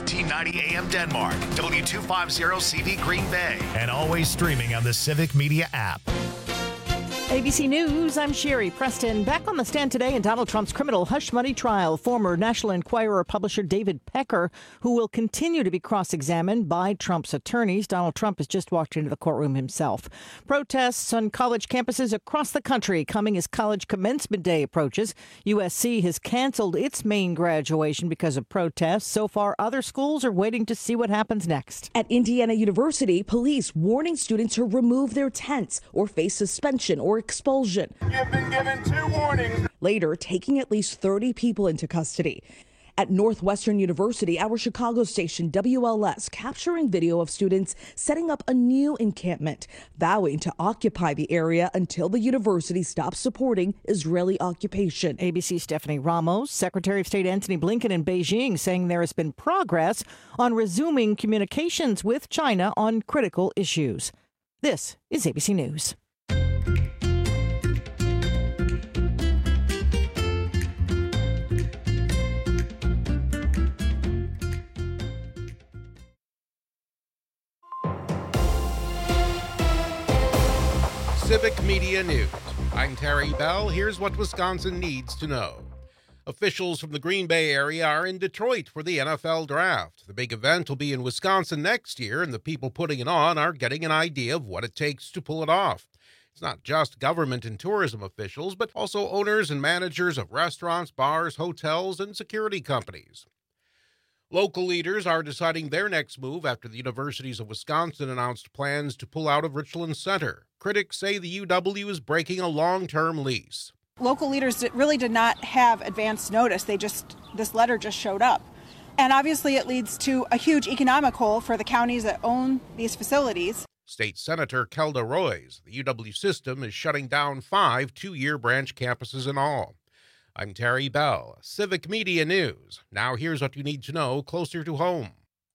1590 AM Denmark, W250 CV Green Bay, and always streaming on the Civic Media app. ABC News, I'm Sherry Preston. Back on the stand today in Donald Trump's criminal hush money trial, former National Enquirer publisher David Pecker, who will continue to be cross-examined by Trump's attorneys. Donald Trump has just walked into the courtroom himself. Protests on college campuses across the country coming as college commencement day approaches. USC has canceled its main graduation because of protests. So far, other schools are waiting to see what happens next. At Indiana University, police warning students to remove their tents or face suspension or expulsion. You've been given 2 warnings. Later, taking at least 30 people into custody. At Northwestern University, our Chicago station WLS capturing video of students setting up a new encampment, vowing to occupy the area until the university stops supporting Israeli occupation. ABC's Stephanie Ramos, Secretary of State Antony Blinken in Beijing, saying there has been progress on resuming communications with China on critical issues. This is ABC News. Civic Media News. I'm Terry Bell. Here's what Wisconsin needs to know. Officials from the Green Bay area are in Detroit for the NFL Draft. The big event will be in Wisconsin next year, and the people putting it on are getting an idea of what it takes to pull it off. It's not just government and tourism officials, but also owners and managers of restaurants, bars, hotels, and security companies. Local leaders are deciding their next move after the universities of Wisconsin announced plans to pull out of Richland Center. Critics say the UW is breaking a long-term lease. Local leaders really did not have advance notice. This letter just showed up. And obviously it leads to a huge economic hole for the counties that own these facilities. State Senator Kelda Roys, the UW system is shutting down 5 two-year branch campuses in all. I'm Terry Bell, Civic Media News. Now here's what you need to know closer to home.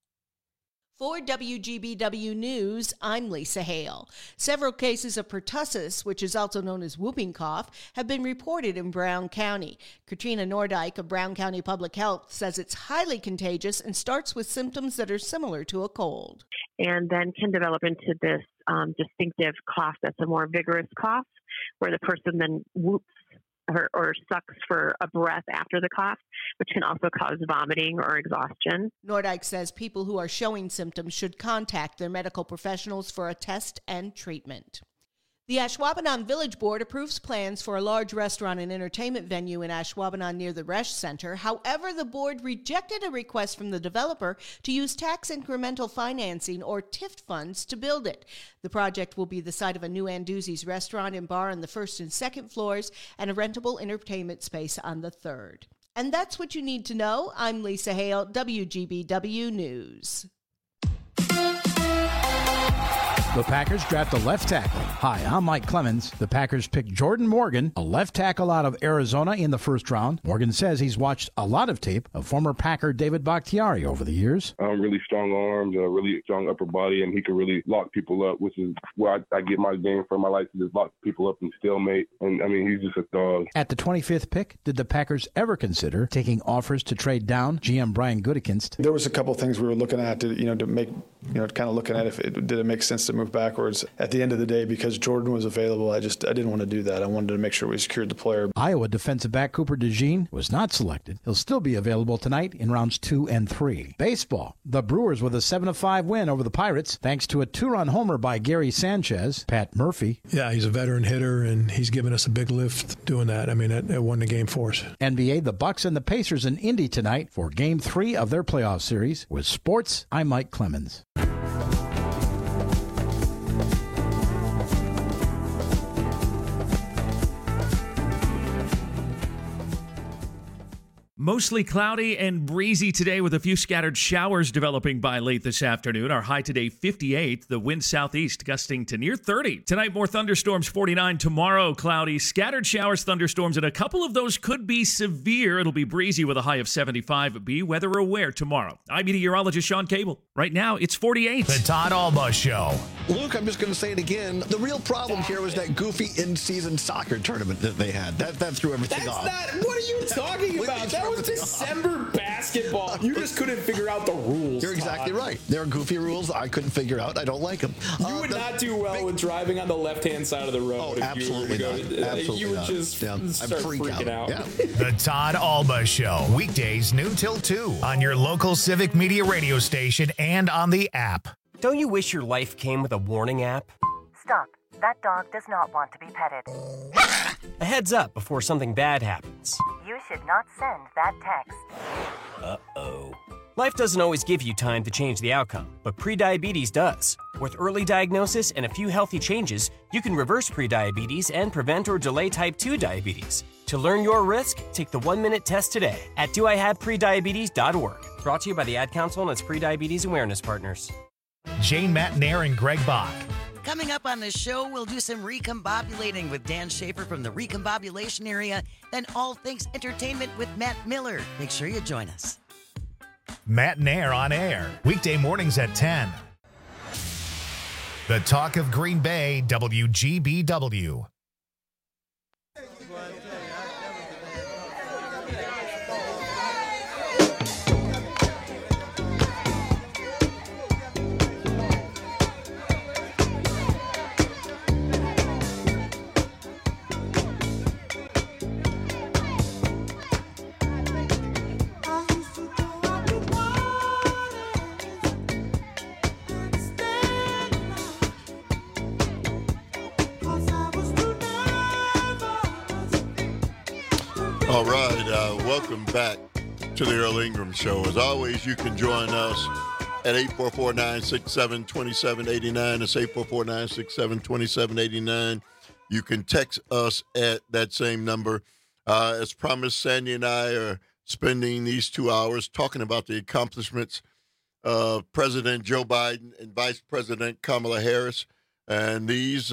For WGBW News, I'm Lisa Hale. Several cases of pertussis, which is also known as whooping cough, have been reported in Brown County. Katrina Nordyke of Brown County Public Health says it's highly contagious and starts with symptoms that are similar to a cold. And then can develop into this distinctive cough that's a more vigorous cough, where the person then whoops or sucks for a breath after the cough, which can also cause vomiting or exhaustion. Nordyke says people who are showing symptoms should contact their medical professionals for a test and treatment. The Ashwaubenon Village Board approves plans for a large restaurant and entertainment venue in Ashwaubenon near the Resch Center. However, the board rejected a request from the developer to use tax incremental financing or TIF funds to build it. The project will be the site of a new Anduzzi's restaurant and bar on the first and second floors and a rentable entertainment space on the third. And that's what you need to know. I'm Lisa Hale, WGBW News. The Packers draft a left tackle. Hi, I'm Mike Clemens. The Packers picked Jordan Morgan, a left tackle out of Arizona, in the first round. Morgan says he's watched a lot of tape of former Packer David Bakhtiari over the years. Really strong arms, a really strong upper body, and he can really lock people up, which is where I get my game from. I like to just lock people up and stalemate, and he's just a dog. At the 25th pick, did the Packers ever consider taking offers to trade down GM Brian Gutekunst? There was a couple of things we were looking at to make, kind of looking at if did it make sense to move backwards. At the end of the day, because Jordan was available, I didn't want to do that. I wanted to make sure we secured the player. Iowa defensive back Cooper DeJean was not selected. He'll still be available tonight in rounds 2 and 3. Baseball. The Brewers with a 7-5 win over the Pirates, thanks to a 2-run homer by Gary Sanchez. Pat Murphy. Yeah, he's a veteran hitter, and he's given us a big lift doing that. It won the game for us. NBA, the Bucks and the Pacers in Indy tonight for Game 3 of their playoff series. With sports, I'm Mike Clemens. Mostly cloudy and breezy today with a few scattered showers developing by late this afternoon. Our high today, 58. The wind southeast gusting to near 30. Tonight, more thunderstorms, 49. Tomorrow, cloudy, scattered showers, thunderstorms, and a couple of those could be severe. It'll be breezy with a high of 75. Be weather aware tomorrow. I'm meteorologist Sean Cable. Right now, it's 48. The Todd Alba Show. Luke, I'm just going to say it again. The real problem here was that goofy in-season soccer tournament that they had. That threw everything off. What are you talking about? That was December basketball. basketball. You just couldn't figure out the rules. You're exactly right. There are goofy rules I couldn't figure out. I don't like them. You would not do well with driving on the left-hand side of the road. Oh, absolutely not. Absolutely you would not. just start freaking out. Yeah. The Todd Alba Show, weekdays noon till 2 on your local Civic Media radio station and on the app. Don't you wish your life came with a warning app? Stop. That dog does not want to be petted. A heads up before something bad happens. You should not send that text. Uh-oh. Life doesn't always give you time to change the outcome, but prediabetes does. With early diagnosis and a few healthy changes, you can reverse prediabetes and prevent or delay type 2 diabetes. To learn your risk, take the 1-minute test today at doihaveprediabetes.org. Brought to you by the Ad Council and its prediabetes awareness partners. Jane Matnair and Greg Bach. Coming up on the show, we'll do some recombobulating with Dan Schaefer from the Recombobulation Area, then all things entertainment with Matt Miller. Make sure you join us. Matnair on air, weekday mornings at 10. The Talk of Green Bay, WGBW. All right, welcome back to the Earl Ingram Show. As always, you can join us at 844-967-2789. It's 844-967-2789. You can text us at that same number. As promised, Sandy and I are spending these 2 hours talking about the accomplishments of President Joe Biden and Vice President Kamala Harris, and these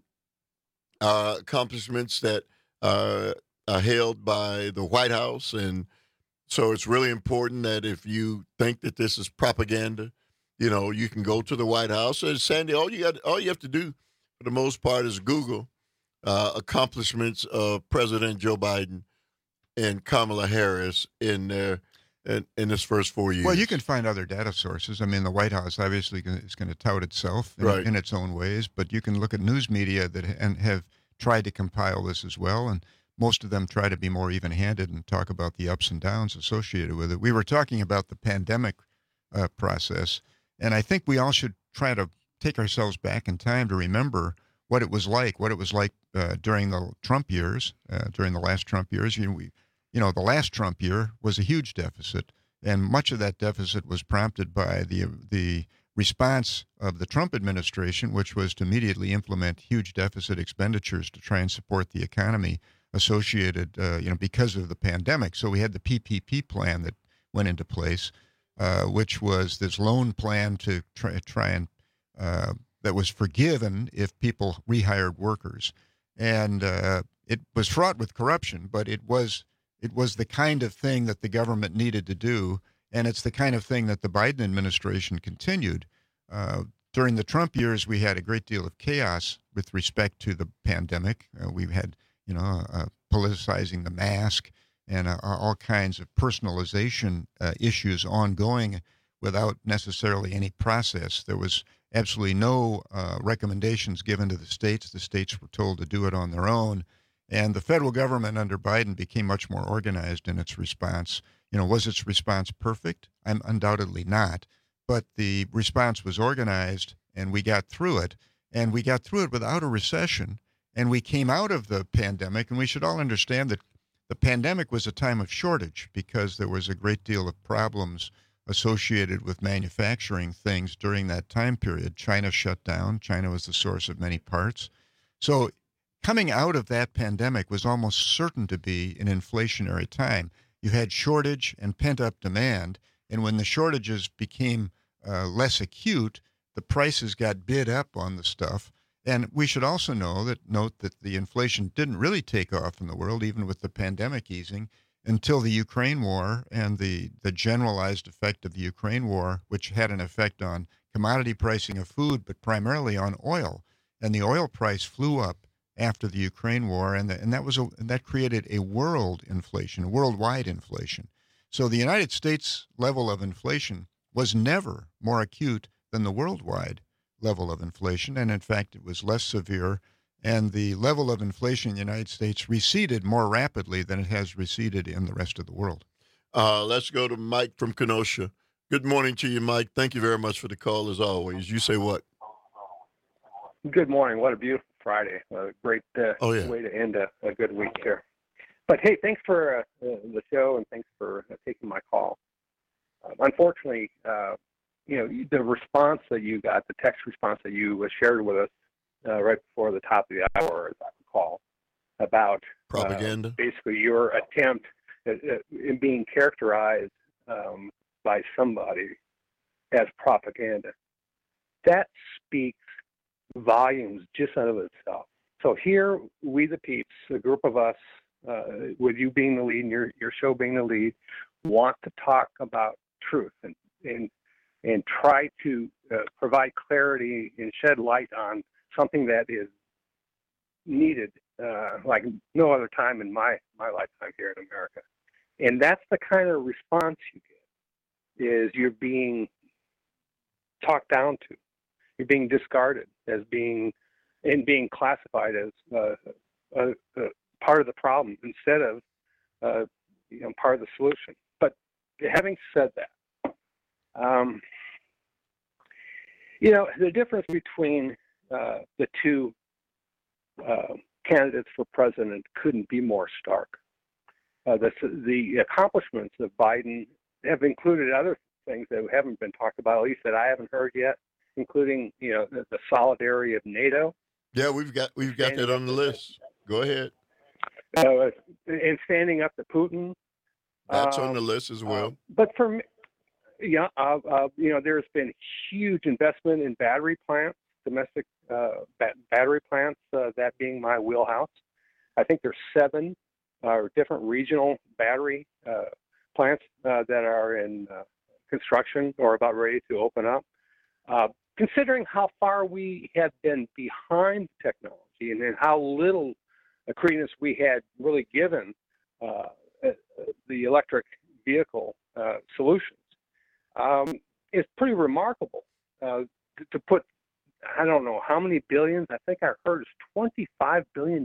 accomplishments that are hailed by the White House. And so it's really important that if you think that this is propaganda, you can go to the White House. And Sandy, all you have to do for the most part is Google accomplishments of President Joe Biden and Kamala Harris in this first 4 years. Well, you can find other data sources. I mean, the White House obviously is going to tout itself in its own ways, but you can look at news media that have tried to compile this as well, and most of them try to be more even-handed and talk about the ups and downs associated with it. We were talking about the pandemic process, and I think we all should try to take ourselves back in time to remember what it was like during the Trump years, during the last Trump years. The last Trump year was a huge deficit, and much of that deficit was prompted by the response of the Trump administration, which was to immediately implement huge deficit expenditures to try and support the economy associated, because of the pandemic. So we had the PPP plan that went into place, which was this loan plan to try and that was forgiven if people rehired workers, and it was fraught with corruption. But it was the kind of thing that the government needed to do, and it's the kind of thing that the Biden administration continued. During the Trump years, we had a great deal of chaos with respect to the pandemic. We had politicizing the mask and all kinds of personalization issues ongoing without necessarily any process. There was absolutely no recommendations given to the states. The states were told to do it on their own. And the federal government under Biden became much more organized in its response. Was its response perfect? Undoubtedly not. But the response was organized, and we got through it. And we got through it without a recession. And we came out of the pandemic, and we should all understand that the pandemic was a time of shortage because there was a great deal of problems associated with manufacturing things during that time period. China shut down. China was the source of many parts. So coming out of that pandemic was almost certain to be an inflationary time. You had shortage and pent-up demand, and when the shortages became less acute, the prices got bid up on the stuff. And we should also note that the inflation didn't really take off in the world, even with the pandemic easing, until the Ukraine war and the generalized effect of the Ukraine war, which had an effect on commodity pricing of food, but primarily on oil. And the oil price flew up after the Ukraine war, and that created a worldwide inflation. So the United States level of inflation was never more acute than the worldwide level of inflation. And in fact, it was less severe. And the level of inflation in the United States receded more rapidly than it has receded in the rest of the world. Let's go to Mike from Kenosha. Good morning to you, Mike. Thank you very much for the call, as always. You say what? Good morning. What a beautiful Friday. A great way to end a good week here. But, hey, thanks for the show, and thanks for taking my call. Unfortunately, the response that you got, the text response that you shared with us right before the top of the hour, as I recall, about propaganda, basically your attempt in being characterized by somebody as propaganda. That speaks volumes just out of itself. So here, we the peeps, a group of us, with you being the lead and your show being the lead, want to talk about truth and try to provide clarity and shed light on something that is needed like no other time in my lifetime here in America. And that's the kind of response you get, is you're being talked down to. You're being discarded as being classified as part of the problem instead of part of the solution. But having said that, the difference between the two candidates for president couldn't be more stark. The accomplishments of Biden have included other things that haven't been talked about, at least that I haven't heard yet, including the solidarity of NATO. Yeah, we've got that on the list. Go ahead. And standing up to Putin. That's on the list as well. But for me, there's been huge investment in battery plants, domestic battery plants, that being my wheelhouse. I think there's 7 different regional battery plants that are in construction or about ready to open up. Considering how far we have been behind technology and how little credence we had really given the electric vehicle solutions, it's pretty remarkable to put, I don't know how many billions, I think I heard it's $25 billion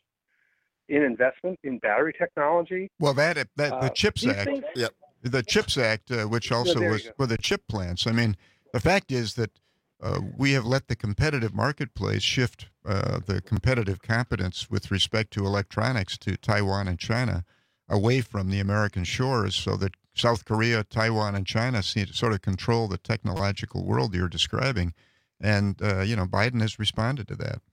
in investment in battery technology. Well, the CHIPS Act, the CHIPS Act, which also was for the chip plants. I mean, the fact is that we have let the competitive marketplace shift the competitive competence with respect to electronics to Taiwan and China away from the American shores, so that South Korea, Taiwan, and China sort of control the technological world you're describing. And, Biden has responded to that.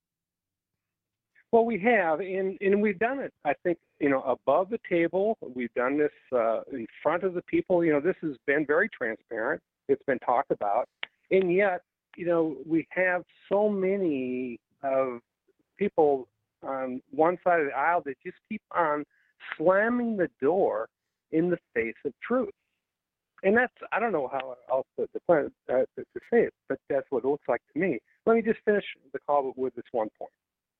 Well, we have, and we've done it, I think, above the table. We've done this in front of the people. This has been very transparent. It's been talked about. And yet, we have so many of people on one side of the aisle that just keep on slamming the door in the face of truth. And that's, I don't know how else to say it, but that's what it looks like to me. Let me just finish the call with this one point.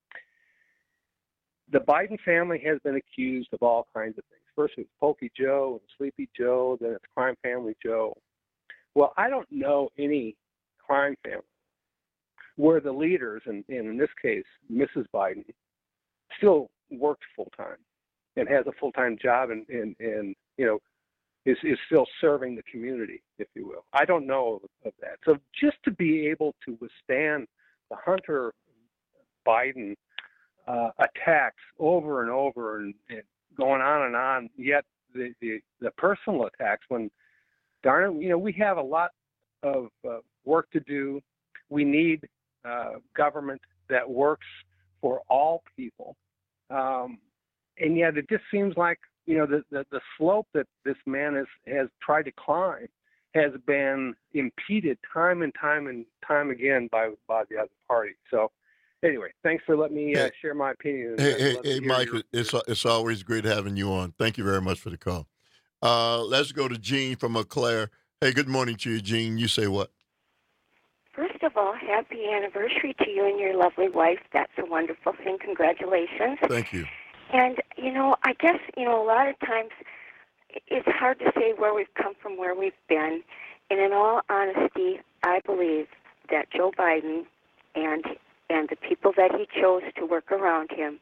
The Biden family has been accused of all kinds of things. First it was Pokey Joe and Sleepy Joe, then it's Crime Family Joe. Well, I don't know any crime family where the leaders, and in this case, Mrs. Biden, still works full-time and has a full-time job and is still serving the community, if you will. I don't know of that. So just to be able to withstand the Hunter Biden attacks over and over and going on, yet the personal attacks, when darn it, we have a lot of work to do. We need government that works for all people. And yet it just seems like, the slope that this man has tried to climb has been impeded time and time again by the other party. So anyway, thanks for letting me share my opinion. Hey, Mike, it's always great having you on. Thank you very much for the call. Let's go to Gene from Eau Claire. Hey, good morning to you, Gene. You say what? First of all, happy anniversary to you and your lovely wife. That's a wonderful thing. Congratulations. Thank you. And, I guess, a lot of times, it's hard to say where we've come from, where we've been. And in all honesty, I believe that Joe Biden and the people that he chose to work around him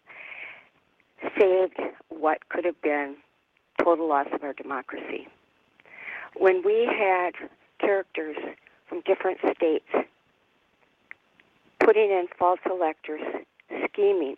saved what could have been total loss of our democracy. When we had characters from different states putting in false electors, scheming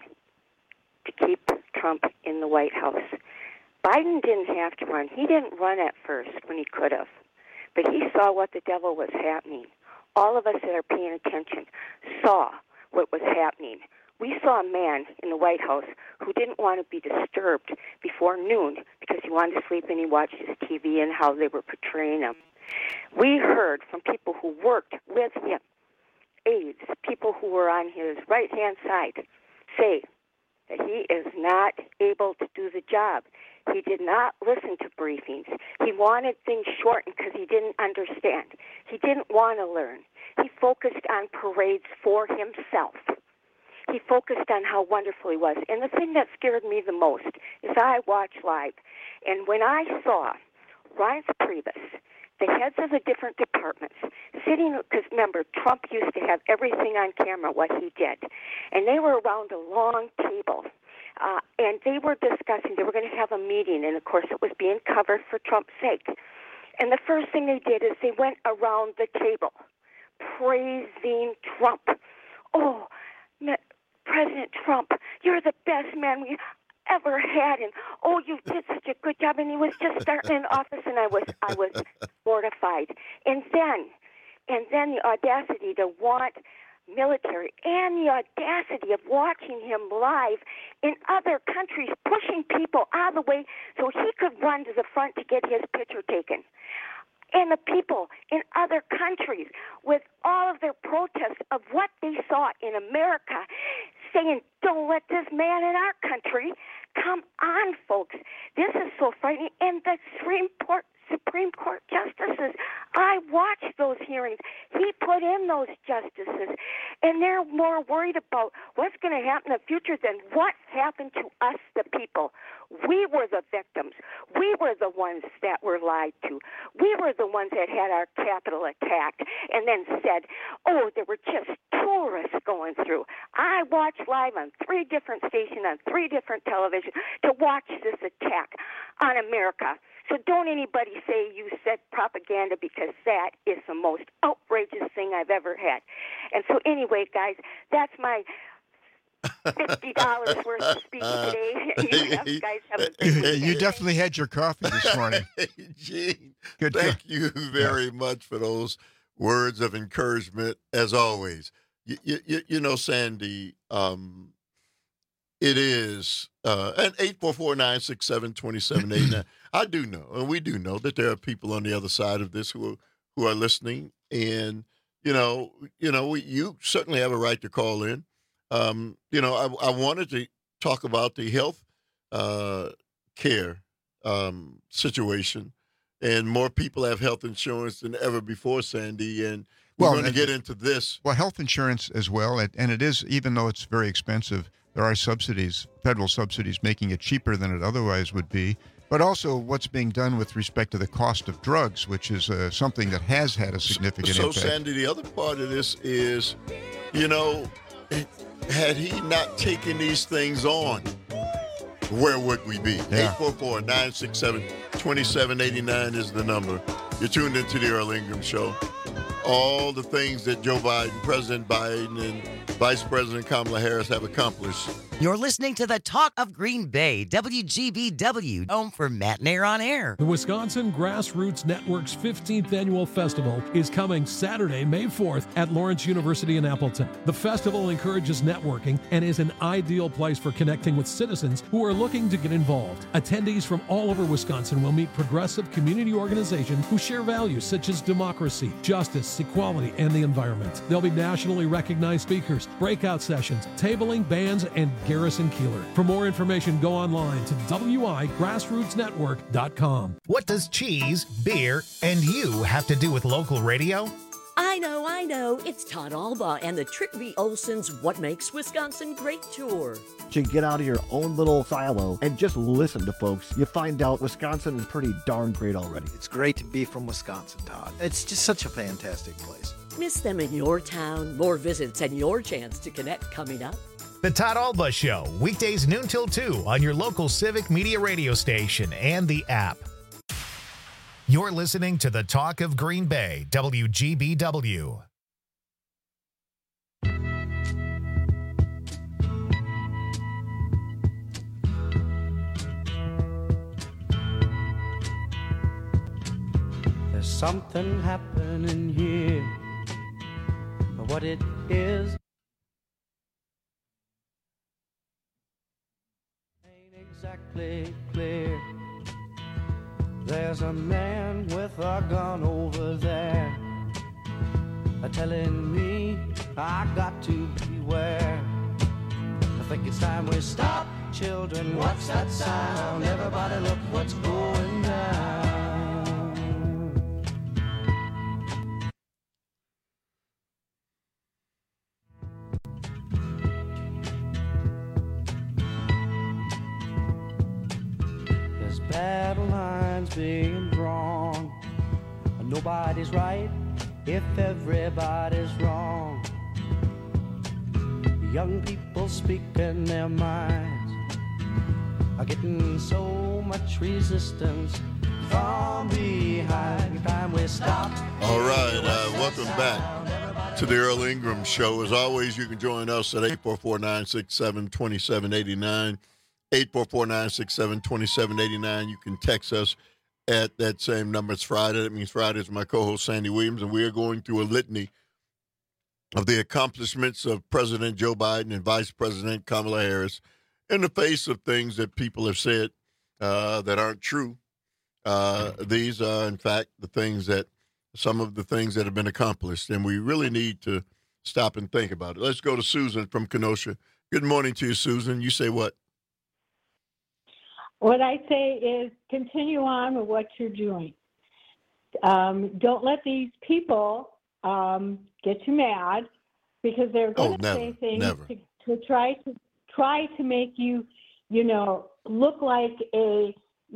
to keep Trump in the White House, Biden didn't have to run. He didn't run at first when he could have, but he saw what the devil was happening. All of us that are paying attention saw what was happening. We saw a man in the White House who didn't want to be disturbed before noon because he wanted to sleep and he watched his TV and how they were portraying him. We heard from people who worked with him, aides, people who were on his right-hand side, say that he is not able to do the job. He did not listen to briefings. He wanted things shortened because he didn't understand. He didn't want to learn. He focused on parades for himself. He focused on how wonderful he was. And the thing that scared me the most is I watched live, and when I saw Reince Priebus, the heads of the different departments, sitting, because remember, Trump used to have everything on camera, what he did, and they were around a long table, and they were discussing, they were going to have a meeting, and of course it was being covered for Trump's sake. And the first thing they did is they went around the table praising Trump. Oh, President Trump, you're the best man we ever had, and oh, you did such a good job. And he was just starting in office, and I was mortified. And then the audacity to want military, and the audacity of watching him live in other countries, pushing people out of the way so he could run to the front to get his picture taken. And the people in other countries, with all of their protests of what they saw in America, saying, don't let this man in our country. Come on, folks. This is so frightening. And the Supreme Court justices, I watched those hearings. He put in those justices, and they're more worried about what's going to happen in the future than what happened to us, the people. We were the victims. We were the ones that were lied to. We were the ones that had our Capitol attacked and then said, oh, there were just tourists going through. I watched live on 3 different stations, on 3 different televisions, to watch this attack on America. So don't anybody say you said propaganda, because that is the most outrageous thing I've ever had. And so anyway, guys, that's my $50 worth of speech today. You guys have a great weekend. You definitely had your coffee this morning. Gene, Good thank you very much for those words of encouragement, as always. You know, Sandy, it is, and 844-967-2789. I do know, and we do know, that there are people on the other side of this who are listening, and you certainly have a right to call in. I wanted to talk about the health care situation, and more people have health insurance than ever before, Sandy, and we're going to get into this. Well, health insurance as well, and it is, even though it's very expensive, there are subsidies, federal subsidies, making it cheaper than it otherwise would be. But also what's being done with respect to the cost of drugs, which is something that has had a significant impact. So, Sandy, the other part of this is, had he not taken these things on, where would we be? Yeah. 844-967-2789 is the number. You're tuned into the Earl Ingram Show. All the things that Joe Biden, President Biden, and Vice President Kamala Harris have accomplished. You're listening to the Talk of Green Bay, WGBW, home for Matt Nair on Air. The Wisconsin Grassroots Network's 15th annual festival is coming Saturday, May 4th at Lawrence University in Appleton. The festival encourages networking and is an ideal place for connecting with citizens who are looking to get involved. Attendees from all over Wisconsin will meet progressive community organizations who share values such as democracy, justice, equality, and the environment. There'll be nationally recognized speakers, breakout sessions, tabling, bands, and Garrison Keeler. For more information, go online to wigrassrootsnetwork.com. What does cheese, beer, and you have to do with local radio? I I know. It's Todd Alba and the Trick V. Olson's What Makes Wisconsin Great tour. To get out of your own little silo and just listen to folks, you find out Wisconsin is pretty darn great already. It's great to be from Wisconsin, Todd. It's just such a fantastic place. Miss them in your town? More visits and your chance to connect coming up. The Todd Alba Show, weekdays noon till 2 on your local Civic Media radio station and the app. You're listening to the Talk of Green Bay, WGBW. There's something happening here, but what it is ain't exactly clear. There's a man with a gun over there, telling me I got to beware. I think it's time we stop, children. What's that sound? Everybody look what's going down. There's battle lines being drawn. Nobody's right if everybody's wrong. Young people speaking their minds are getting so much resistance from behind. Time we stop. All right, welcome back to the Earl Ingram Show. As always, you can join us at 844-967-2789. 844-967-2789. You can text us at that same number. It's Friday. That means Friday is my co-host, Sandy Williams, and we are going through a litany of the accomplishments of President Joe Biden and Vice President Kamala Harris in the face of things that people have said that aren't true. These are, in fact, some of the things that have been accomplished, and we really need to stop and think about it. Let's go to Susan from Kenosha. Good morning to you, Susan. You say what? What I say is continue on with what you're doing. Don't let these people get you mad, because they're going to say things to try to make you, look like a,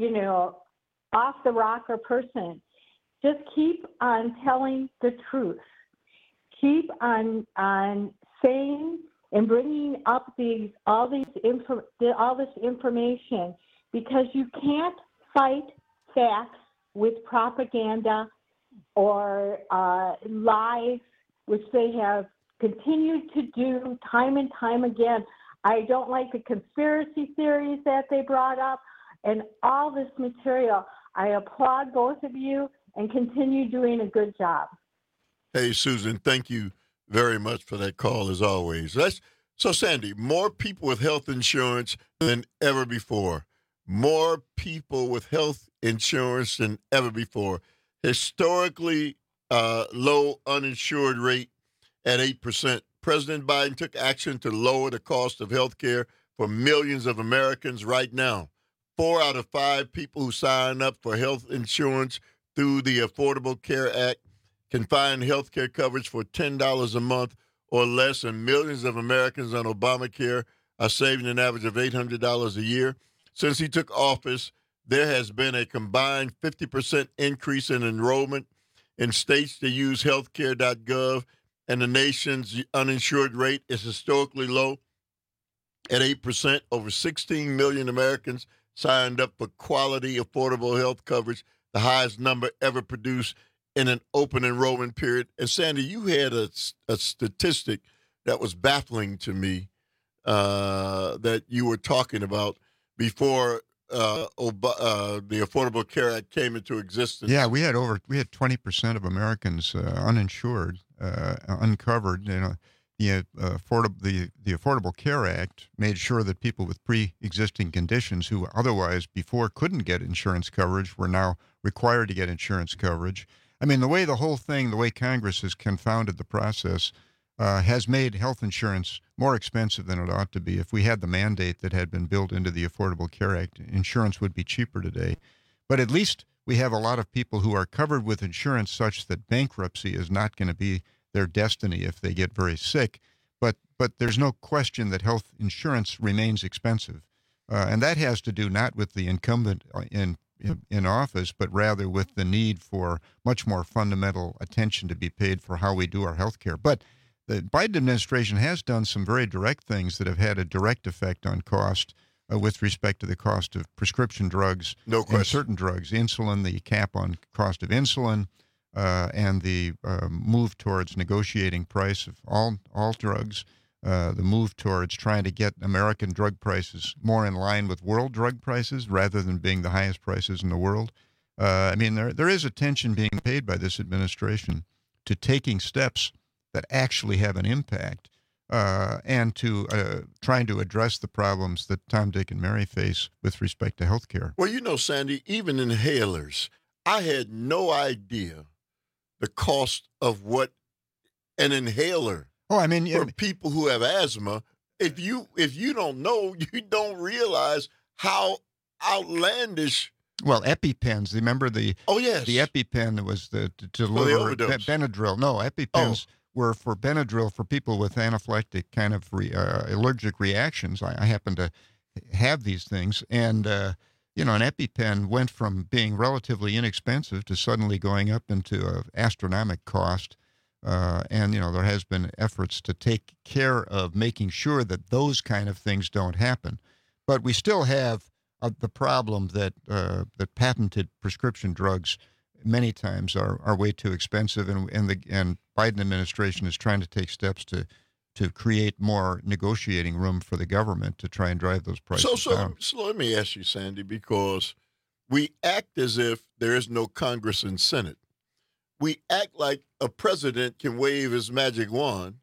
off the rocker person. Just keep on telling the truth. Keep on saying and bringing up all this information, because you can't fight facts with propaganda or lies, which they have continued to do time and time again. I don't like the conspiracy theories that they brought up and all this material. I applaud both of you and continue doing a good job. Hey, Susan, thank you very much for that call, as always. So, Sandy, more people with health insurance than ever before. More people with health insurance than ever before. Historically low uninsured rate at 8%. President Biden took action to lower the cost of health care for millions of Americans right now. 4 out of 5 people who sign up for health insurance through the Affordable Care Act can find health care coverage for $10 a month or less, and millions of Americans on Obamacare are saving an average of $800 a year. Since he took office, there has been a combined 50% increase in enrollment in states that use healthcare.gov, and the nation's uninsured rate is historically low at 8%. Over 16 million Americans signed up for quality, affordable health coverage, the highest number ever produced in an open enrollment period. And Sandy, you had a statistic that was baffling to me that you were talking about before the Affordable Care Act came into existence. Yeah, we had 20% of Americans uninsured, uncovered. The Affordable Care Act made sure that people with pre-existing conditions who otherwise before couldn't get insurance coverage were now required to get insurance coverage. I mean, the way Congress has confounded the process has made health insurance more expensive than it ought to be. If we had the mandate that had been built into the Affordable Care Act, insurance would be cheaper today. But at least we have a lot of people who are covered with insurance such that bankruptcy is not going to be their destiny if they get very sick. But there's no question that health insurance remains expensive. And that has to do not with the incumbent in office, but rather with the need for much more fundamental attention to be paid for how we do our health care. But the Biden administration has done some very direct things that have had a direct effect on cost with respect to the cost of prescription drugs. No question. And certain drugs, insulin, the cap on cost of insulin, and the move towards negotiating price of all drugs. The move towards trying to get American drug prices more in line with world drug prices rather than being the highest prices in the world. I mean, there is attention being paid by this administration to taking steps that actually have an impact and to trying to address the problems that Tom, Dick, and Mary face with respect to health care. Well, you know, Sandy, even inhalers, I had no idea the cost of what an inhaler. Oh, I mean, for people who have asthma, if you don't know, you don't realize how outlandish. Well, EpiPens. Remember the EpiPen that was to deliver Benadryl. No, EpiPens were for Benadryl for people with anaphylactic kind of allergic reactions. I happen to have these things, and an EpiPen went from being relatively inexpensive to suddenly going up into an astronomical cost. And there has been efforts to take care of making sure that those kind of things don't happen. But we still have the problem that patented prescription drugs many times are way too expensive, and Biden administration is trying to take steps to create more negotiating room for the government to try and drive those prices down. So let me ask you, Sandy, because we act as if there is no Congress and Senate. We act like a president can wave his magic wand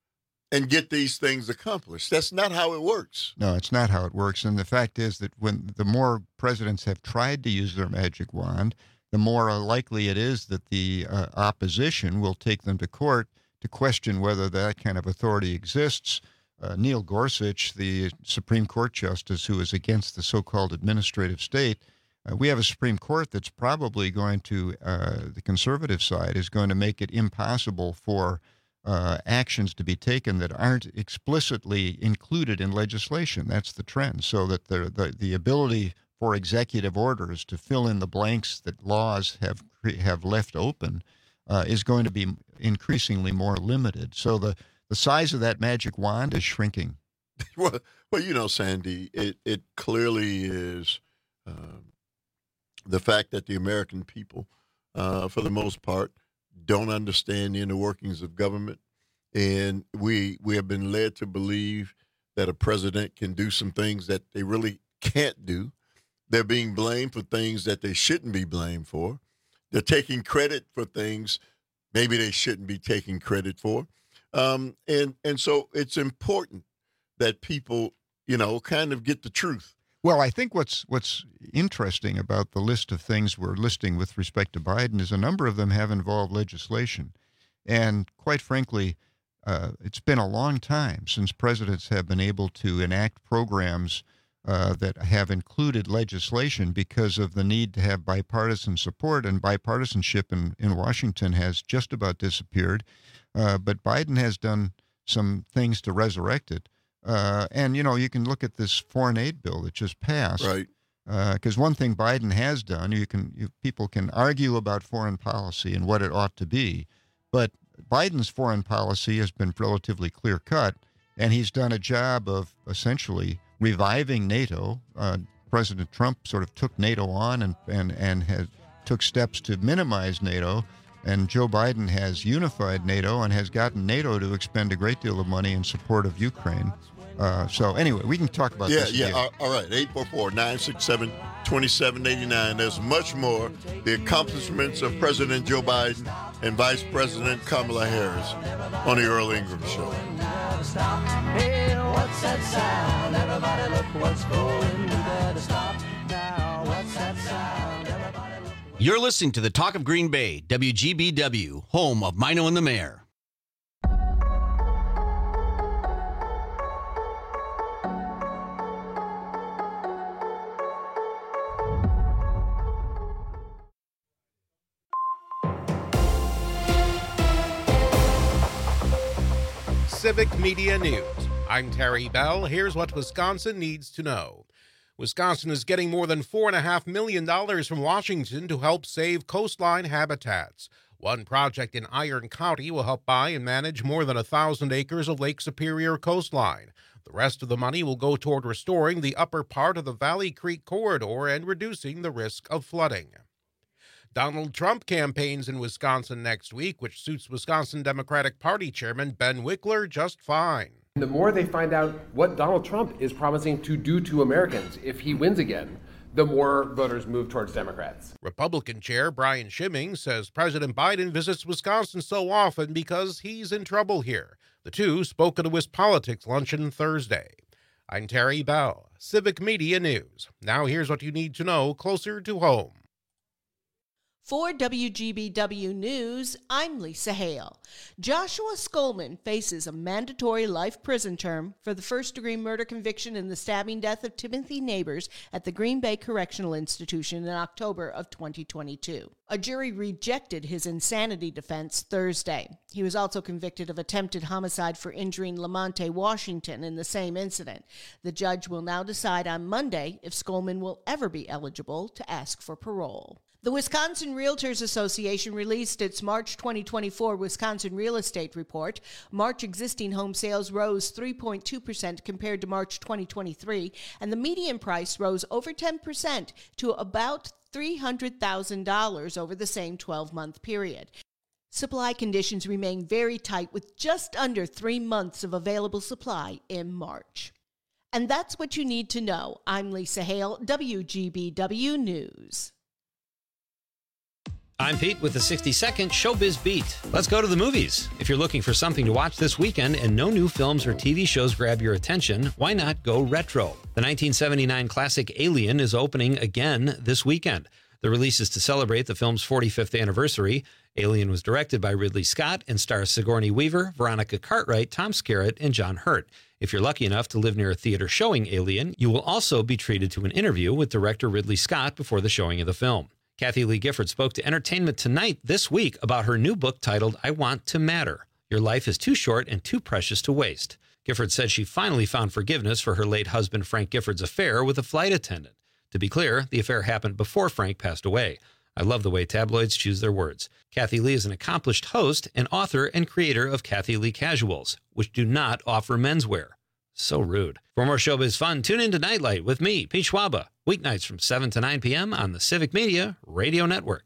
and get these things accomplished. That's not how it works. No, it's not how it works. And the fact is that when the more presidents have tried to use their magic wand, the more likely it is that the opposition will take them to court to question whether that kind of authority exists. Neil Gorsuch, the Supreme Court justice who is against the so-called administrative state, we have a Supreme Court that's probably going to, the conservative side, is going to make it impossible for actions to be taken that aren't explicitly included in legislation. That's the trend. So that the ability for executive orders to fill in the blanks that laws have left open is going to be increasingly more limited. So the size of that magic wand is shrinking. Well, Sandy, it clearly is the fact that the American people, for the most part, don't understand the inner workings of government. And we have been led to believe that a president can do some things that they really can't do. They're being blamed for things that they shouldn't be blamed for. They're taking credit for things maybe they shouldn't be taking credit for. And so it's important that people, kind of get the truth. Well, I think what's interesting about the list of things we're listing with respect to Biden is a number of them have involved legislation. And quite frankly, it's been a long time since presidents have been able to enact programs that have included legislation because of the need to have bipartisan support, and bipartisanship in Washington has just about disappeared. But Biden has done some things to resurrect it. And, you can look at this foreign aid bill that just passed. Right. Because one thing Biden has done, people can argue about foreign policy and what it ought to be, but Biden's foreign policy has been relatively clear-cut, and he's done a job of essentially reviving NATO. President Trump sort of took NATO on and took steps to minimize NATO, and Joe Biden has unified NATO and has gotten NATO to expend a great deal of money in support of Ukraine. So anyway, we can talk about this. Yeah. All right. 844-967-2789. There's much more. The accomplishments of President Joe Biden and Vice President Kamala Harris on the Earl Ingram Show. Hey, what's that sound? Everybody look what's going. We better stop now. What's that sound? Everybody look. You're listening to the Talk of Green Bay, WGBW, home of Mino and the Mayor. Civic Media News. I'm Terry Bell. Here's what Wisconsin needs to know. Wisconsin is getting more than $4.5 million from Washington to help save coastline habitats. One project in Iron County will help buy and manage more than 1,000 acres of Lake Superior coastline. The rest of the money will go toward restoring the upper part of the Valley Creek corridor and reducing the risk of flooding. Donald Trump campaigns in Wisconsin next week, which suits Wisconsin Democratic Party Chairman Ben Wickler just fine. The more they find out what Donald Trump is promising to do to Americans if he wins again, the more voters move towards Democrats. Republican Chair Brian Schimming says President Biden visits Wisconsin so often because he's in trouble here. The two spoke at a WisPolitics luncheon Thursday. I'm Terry Bell, Civic Media News. Now here's what you need to know closer to home. For WGBW News, I'm Lisa Hale. Joshua Skolman faces a mandatory life prison term for the first-degree murder conviction in the stabbing death of Timothy Neighbors at the Green Bay Correctional Institution in October of 2022. A jury rejected his insanity defense Thursday. He was also convicted of attempted homicide for injuring Lamonte Washington in the same incident. The judge will now decide on Monday if Skolman will ever be eligible to ask for parole. The Wisconsin Realtors Association released its March 2024 Wisconsin Real Estate Report. March existing home sales rose 3.2% compared to March 2023, and the median price rose over 10% to about $300,000 over the same 12-month period. Supply conditions remain very tight, with just under 3 months of available supply in March. And that's what you need to know. I'm Lisa Hale, WGBW News. I'm Pete with the 60-second Showbiz Beat. Let's go to the movies. If you're looking for something to watch this weekend and no new films or TV shows grab your attention, why not go retro? The 1979 classic Alien is opening again this weekend. The release is to celebrate the film's 45th anniversary. Alien was directed by Ridley Scott and stars Sigourney Weaver, Veronica Cartwright, Tom Skerritt, and John Hurt. If you're lucky enough to live near a theater showing Alien, you will also be treated to an interview with director Ridley Scott before the showing of the film. Kathy Lee Gifford spoke to Entertainment Tonight this week about her new book titled I Want to Matter. Your life is too short and too precious to waste. Gifford said she finally found forgiveness for her late husband Frank Gifford's affair with a flight attendant. To be clear, the affair happened before Frank passed away. I love the way tabloids choose their words. Kathy Lee is an accomplished host and author and creator of Kathy Lee Casuals, which do not offer menswear. So rude. For more showbiz fun, tune in to Nightlight with me, Pete Schwaba, weeknights from 7 to 9 p.m. on the Civic Media Radio Network.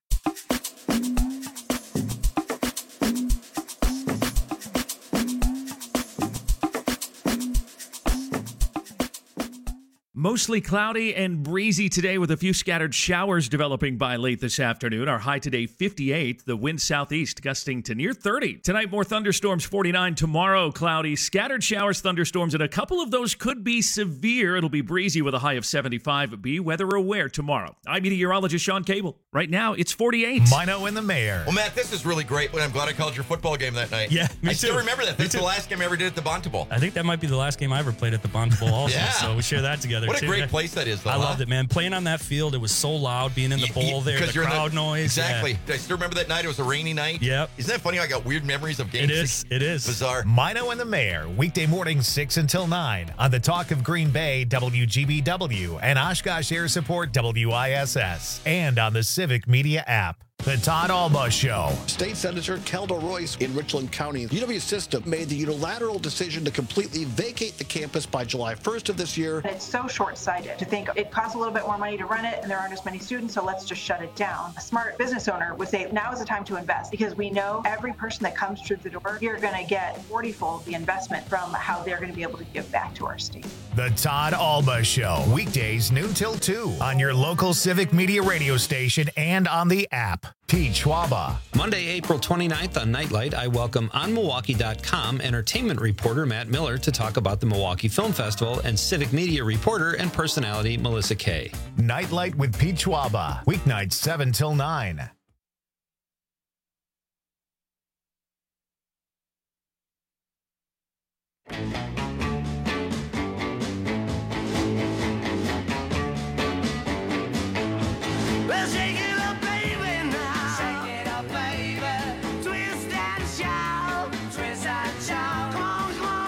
Mostly cloudy and breezy today with a few scattered showers developing by late this afternoon. Our high today, 58. The wind southeast gusting to near 30. Tonight, more thunderstorms, 49. Tomorrow, cloudy, scattered showers, thunderstorms, and a couple of those could be severe. It'll be breezy with a high of 75. Be weather aware tomorrow. I'm meteorologist Sean Cable. Right now, it's 48. Mino and the Mayor. Well, Matt, this is really great. I'm glad I called your football game that night. Yeah, me I too. still remember that. This is the last game I ever did at the Bonteball. I think that might be the last game I ever played at the Bonteball also. Yeah. So we share that together. What a great place that is, though. I loved it, man. Playing on that field, it was so loud being in the bowl there, the crowd noise. Exactly. Yeah. I still remember that night. It was a rainy night. Yep. Isn't that funny? I got weird memories of games. It is. Bizarre. Mino and the Mayor, weekday mornings 6 until 9 on the Talk of Green Bay, WGBW, and Oshkosh Air Support, WISS, and on the Civic Media app. The Todd Alba Show. State Senator Kelda Royce in Richland County. UW System made the unilateral decision to completely vacate the campus by July 1st of this year. It's so short-sighted to think it costs a little bit more money to run it and there aren't as many students, so let's just shut it down. A smart business owner would say now is the time to invest because we know every person that comes through the door, you're going to get 40-fold the investment from how they're going to be able to give back to our state. The Todd Alba Show, weekdays noon till 2 on your local Civic Media radio station and on the app. Pete Schwaba. Monday, April 29th on Nightlight, I welcome OnMilwaukee.com entertainment reporter Matt Miller to talk about the Milwaukee Film Festival and Civic Media reporter and personality Melissa Kay. Nightlight with Pete Schwaba, weeknights 7 till 9. Well, shake it up, baby, now. Shake it up, baby. Twist and shout. Twist and shout. Come on, come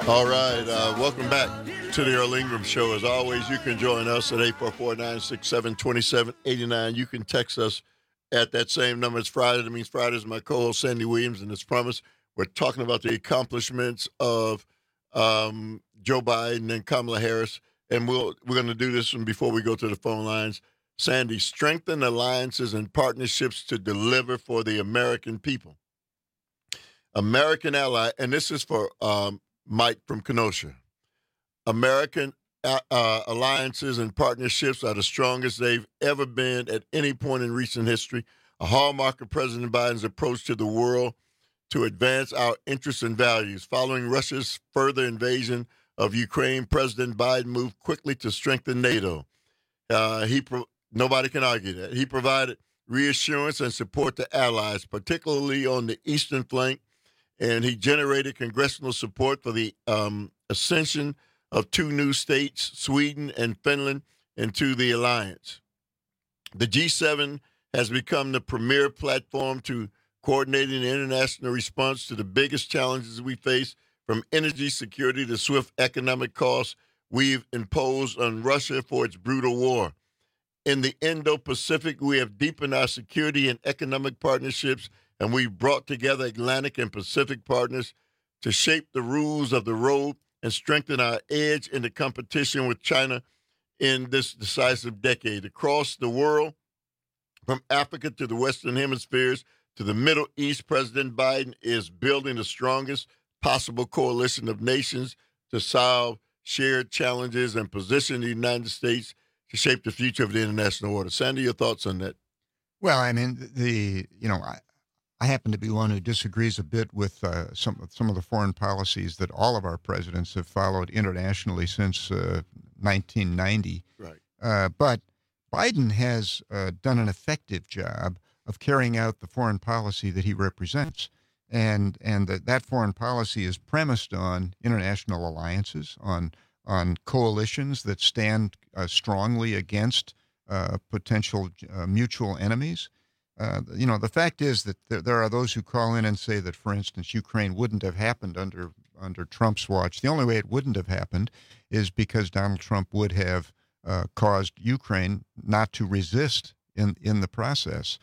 All right, welcome back to the Earl Ingram Show. As always, you can join us at 844-967-2789. You can text us at that same number. It's Friday. That means Friday is my co-host, Sandy Williams, and as promised, we're talking about the accomplishments of Joe Biden and Kamala Harris, and we're going to do this one before we go to the phone lines. Sandy, strengthen alliances and partnerships to deliver for the American people. American ally, and this is for Mike from Kenosha. American alliances and partnerships are the strongest they've ever been at any point in recent history, a hallmark of President Biden's approach to the world to advance our interests and values. Following Russia's further invasion of Ukraine, President Biden moved quickly to strengthen NATO. Nobody can argue that. He provided reassurance and support to allies, particularly on the eastern flank, and he generated congressional support for the ascension of 2 new states, Sweden and Finland, into the alliance. The G7 has become the premier platform to coordinating the international response to the biggest challenges we face, from energy security to swift economic costs we've imposed on Russia for its brutal war. In the Indo-Pacific, we have deepened our security and economic partnerships, and we've brought together Atlantic and Pacific partners to shape the rules of the road and strengthen our edge in the competition with China in this decisive decade. Across the world, from Africa to the Western Hemispheres to the Middle East, President Biden is building the strongest possible coalition of nations to solve shared challenges and position the United States to shape the future of the international order. Sandy, your thoughts on that? Well, I mean, I happen to be one who disagrees a bit with some of the foreign policies that all of our presidents have followed internationally since 1990. Right. But Biden has done an effective job of carrying out the foreign policy that he represents. And that foreign policy is premised on international alliances, on coalitions that stand strongly against potential mutual enemies. The fact is that there are those who call in and say that, for instance, Ukraine wouldn't have happened under Trump's watch. The only way it wouldn't have happened is because Donald Trump would have caused Ukraine not to resist in the process.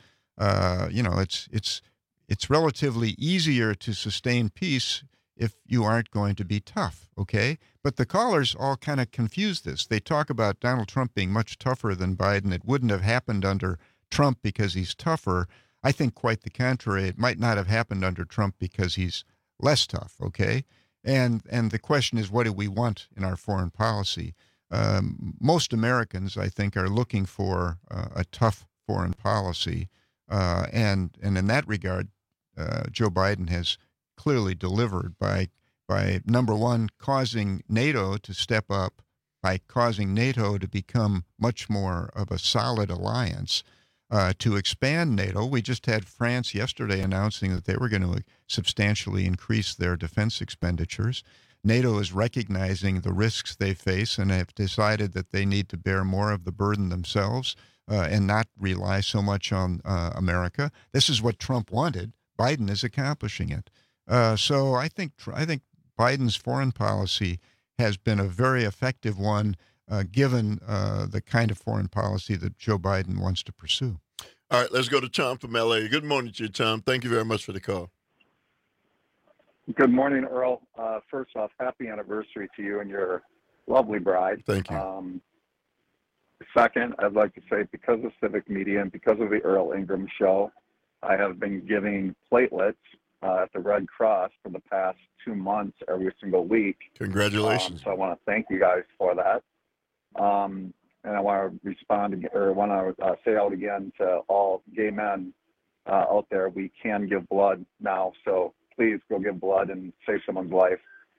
It's relatively easier to sustain peace if you aren't going to be tough, okay? But the callers all kind of confuse this. They talk about Donald Trump being much tougher than Biden. It wouldn't have happened under Trump because he's tougher. I think quite the contrary. It might not have happened under Trump because he's less tough, okay? And the question is, what do we want in our foreign policy? Most Americans, I think, are looking for a tough foreign policy. And in that regard, Joe Biden has clearly delivered by number one, causing NATO to step up, by causing NATO to become much more of a solid alliance, to expand NATO. We just had France yesterday announcing that they were going to substantially increase their defense expenditures. NATO is recognizing the risks they face and have decided that they need to bear more of the burden themselves and not rely so much on America. This is what Trump wanted. Biden is accomplishing it. So I think Biden's foreign policy has been a very effective one, given the kind of foreign policy that Joe Biden wants to pursue. All right, let's go to Tom from L.A. Good morning to you, Tom. Thank you very much for the call. Good morning, Earl. First off, happy anniversary to you and your lovely bride. Thank you. Second, I'd like to say, because of Civic Media and because of the Earl Ingram Show, I have been giving platelets at the Red Cross for the past 2 months every single week. Congratulations. So I want to thank you guys for that. And I want to respond or want to say out again to all gay men out there, we can give blood now. So please go give blood and save someone's life.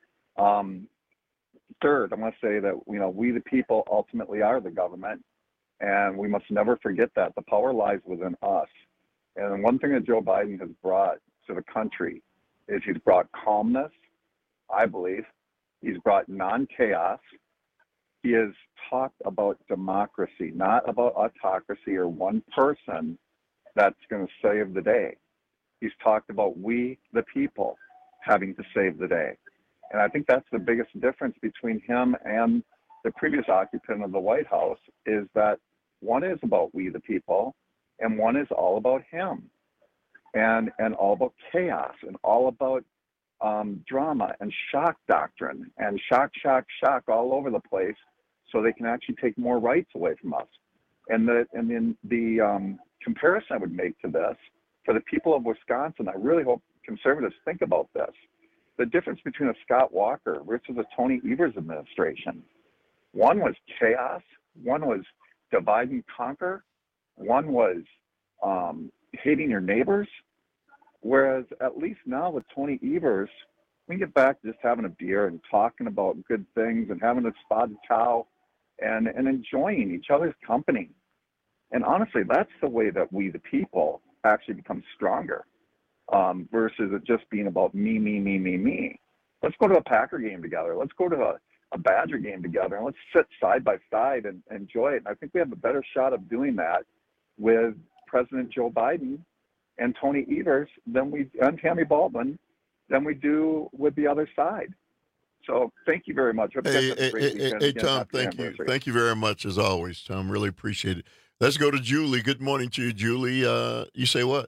Third, I want to say that, we the people ultimately are the government, and we must never forget that. The power lies within us. And one thing that Joe Biden has brought to the country is he's brought calmness, I believe. He's brought non-chaos. He has talked about democracy, not about autocracy or one person that's going to save the day. He's talked about we, the people, having to save the day. And I think that's the biggest difference between him and the previous occupant of the White House, is that one is about we the people, and one is all about him, and all about chaos, and all about drama and shock doctrine, and shock all over the place, so they can actually take more rights away from us. And the comparison I would make to this, for the people of Wisconsin, I really hope conservatives think about this. The difference between a Scott Walker versus a Tony Evers administration. One was chaos, one was divide and conquer, one was hating your neighbors. Whereas at least now with Tony Evers, we can get back to just having a beer and talking about good things and having a spotted cow and enjoying each other's company. And honestly, that's the way that we, the people, actually become stronger, versus it just being about me. Let's go to a Packer game together. Let's go to a Badger game together, and let's sit side by side and enjoy it. And I think we have a better shot of doing that with President Joe Biden and Tony Evers and Tammy Baldwin than we do with the other side. So thank you very much. Hey, Tom, thank you. Thank you very much, as always, Tom. Really appreciate it. Let's go to Julie. Good morning to you, Julie. You say what?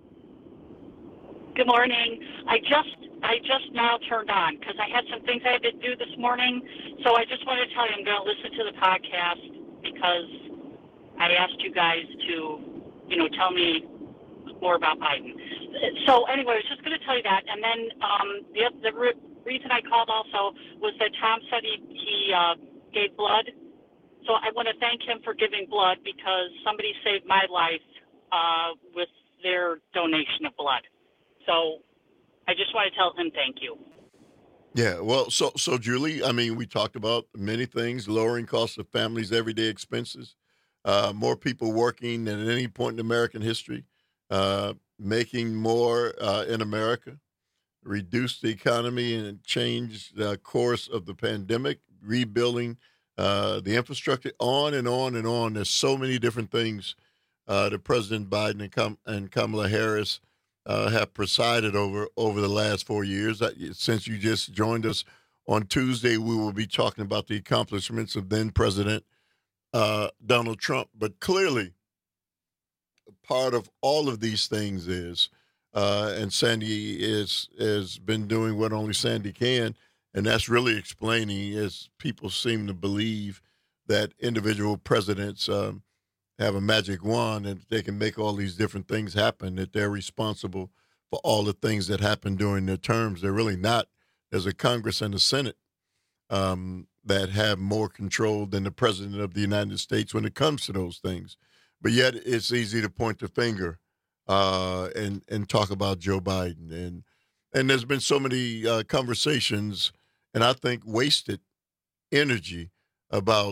Good morning. I just now turned on because I had some things I had to do this morning. So I just wanted to tell you I'm going to listen to the podcast because I asked you guys to, tell me more about Biden. So anyway, I was just going to tell you that. And then the reason I called also was that Tom said he gave blood. So I want to thank him for giving blood because somebody saved my life with their donation of blood. So I just want to tell him thank you. Yeah, well, so Julie, I mean, we talked about many things: lowering costs of families' everyday expenses, more people working than at any point in American history, making more in America, reduce the economy and change the course of the pandemic, rebuilding the infrastructure, on and on and on. There's so many different things that President Biden and Kamala Harris have presided over the last 4 years. Since you just joined us on Tuesday, we will be talking about the accomplishments of then President Donald Trump. But clearly, part of all of these things is, and Sandy has been doing what only Sandy can, and that's really explaining, as people seem to believe, that individual presidents have a magic wand and they can make all these different things happen, that they're responsible for all the things that happen during their terms. They're really not. There's a Congress and a Senate that have more control than the President of the United States when it comes to those things. But yet it's easy to point the finger and talk about Joe Biden. And there's been so many conversations, and I think wasted energy about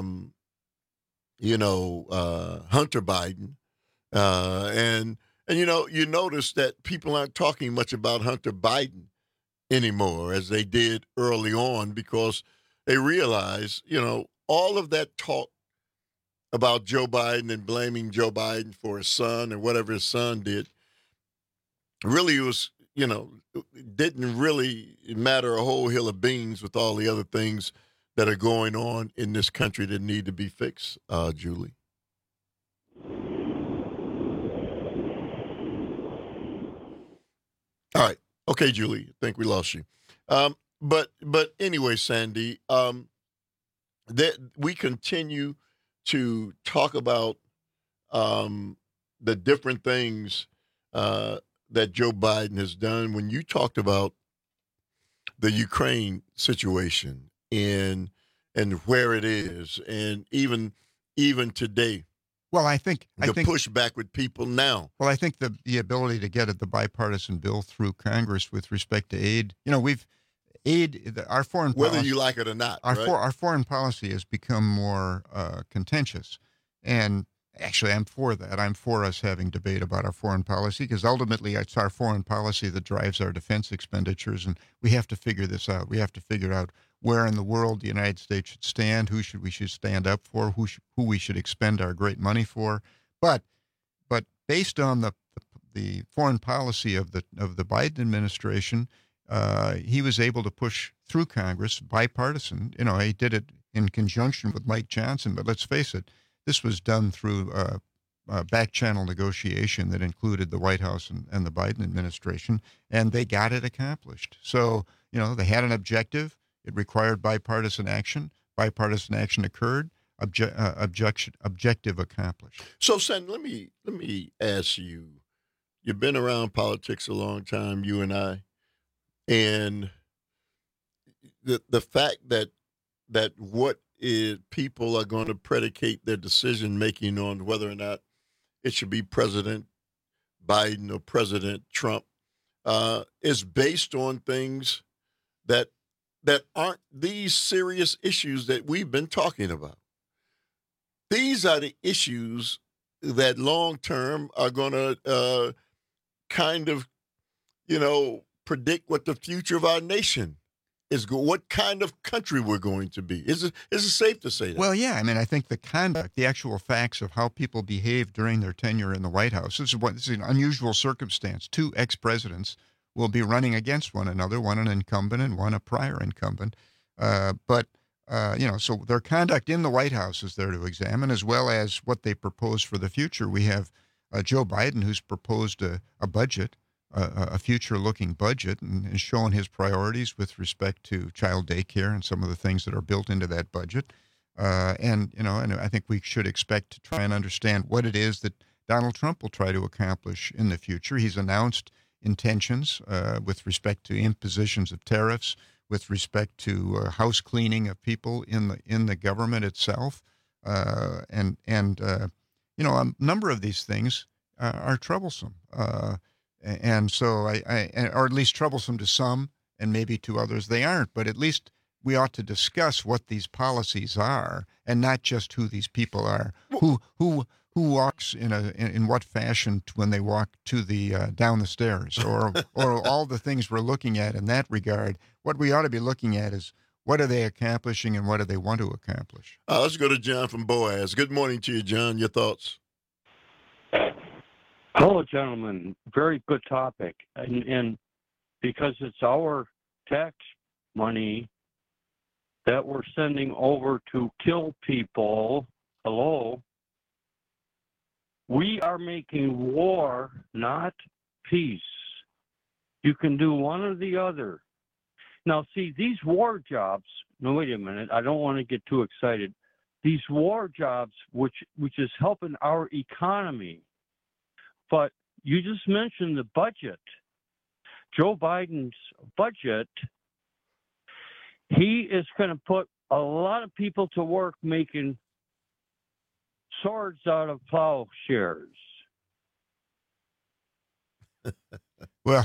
Hunter Biden. And you notice that people aren't talking much about Hunter Biden anymore as they did early on, because they realize, all of that talk about Joe Biden and blaming Joe Biden for his son and whatever his son did really was, didn't really matter a whole hill of beans with all the other things that are going on in this country that need to be fixed, Julie. All right. Okay, Julie, I think we lost you. But anyway, Sandy, that we continue to talk about the different things that Joe Biden has done. When you talked about the Ukraine situation and where it is, and even today. Well, I think pushback with people now. Well, I think the ability to get at the bipartisan bill through Congress with respect to aid. Our foreign policy, whether you like it or not, our foreign policy has become more contentious, and actually, I'm for that. I'm for us having debate about our foreign policy, because ultimately it's our foreign policy that drives our defense expenditures, and we have to figure this out. We have to figure out where in the world the United States should stand, we should stand up for, who we should expend our great money for. But based on the foreign policy of the Biden administration, he was able to push through Congress, bipartisan. He did it in conjunction with Mike Johnson, but let's face it, this was done through back-channel negotiation that included the White House and the Biden administration, and they got it accomplished. So, they had an objective. It required bipartisan action. Bipartisan action occurred. Objective accomplished. So, Sen, let me ask you. You've been around politics a long time, you and I, and the fact that what is people are going to predicate their decision making on whether or not it should be President Biden or President Trump is based on things that aren't these serious issues that we've been talking about. These are the issues that long term are going to kind of, predict what the future of our nation is, what kind of country we're going to be. Is it safe to say that? Well, yeah. I mean, I think the conduct, the actual facts of how people behave during their tenure in the White House, this is an unusual circumstance. 2 ex-presidents will be running against one another, one an incumbent and one a prior incumbent. So their conduct in the White House is there to examine, as well as what they propose for the future. We have Joe Biden, who's proposed a budget, a future-looking budget, and shown his priorities with respect to child daycare and some of the things that are built into that budget. And I think we should expect to try and understand what it is that Donald Trump will try to accomplish in the future. He's announced intentions with respect to impositions of tariffs, with respect to house cleaning of people in the government itself, and a number of these things are troublesome, and so or at least troublesome to some, and maybe to others they aren't. But at least we ought to discuss what these policies are, and not just who these people are, who walks in what fashion when they walk to the down the stairs, or all the things we're looking at in that regard. What we ought to be looking at is what are they accomplishing and what do they want to accomplish. Let's go to John from Boaz. Good morning to you, John. Your thoughts? Hello, gentlemen. Very good topic, and because it's our tax money that we're sending over to kill people. Hello. We are making war, not peace. You can do one or the other. Now, see, these war jobs, no, wait a minute, I don't want to get too excited. These war jobs, which is helping our economy. But you just mentioned the budget. Joe Biden's budget, he is going to put a lot of people to work making swords out of plowshares. Well,